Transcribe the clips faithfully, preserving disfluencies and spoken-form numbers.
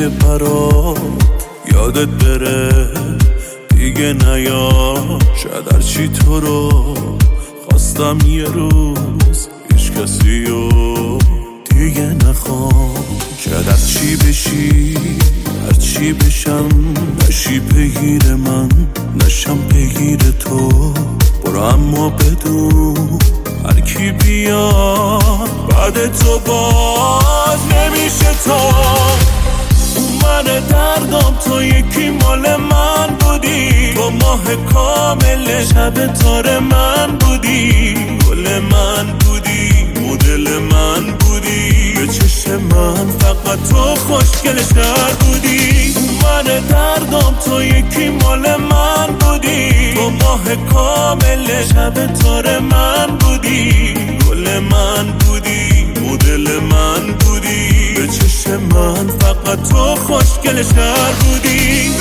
برات یادت بره دیگه نیا. شاید هرچی تو رو خواستم یه روز هیچ کسی رو دیگه نخوام. شاید هرچی بشی هرچی بشم نشی پیگیر من نشم پیگیر تو. برو اما بدون هر کی بیاد بعد تو باز نمیشه تو. اون من دردم تو یکی مال من بودی. تو ماه کامل شب تار من بودی. گل من بودی مدل من بودی. به چشم من فقط تو خوشگل شهر بودی. اون من دردم تو یکی مال من بودی. تو ماه کامل شب تار من بودی. گل من بودی مدل من بودی. به چشم من فقط تو خوشگل شهر بودی.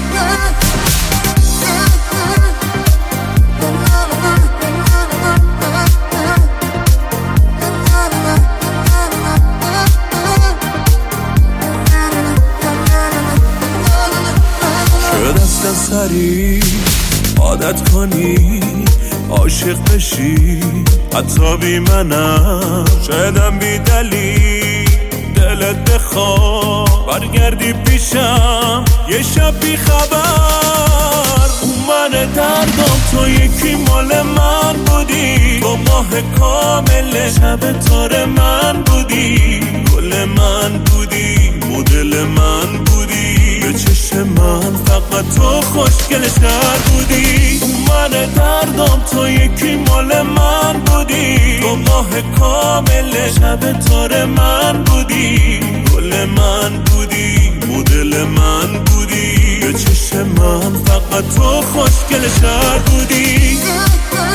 شاید اصلا سری عادت کنی عاشق بشی حتی بی منم. شایدم بی دلیل دلت بخواد برگردی پیشم یه شب بی خبر. اون من دردم تو یکی مال من بودی. تو ماه کامل شب تار من بودی. گل من بودی مدل من بودی. به چشم من فقط تو خوشگل شهر بودی. اون من دردم تو یکی مال من بودی. تو ماه کامل شب تار من بودی. گل من بودی مدل من بودی. به چشم من فقط تو خوشگل شهر بودی.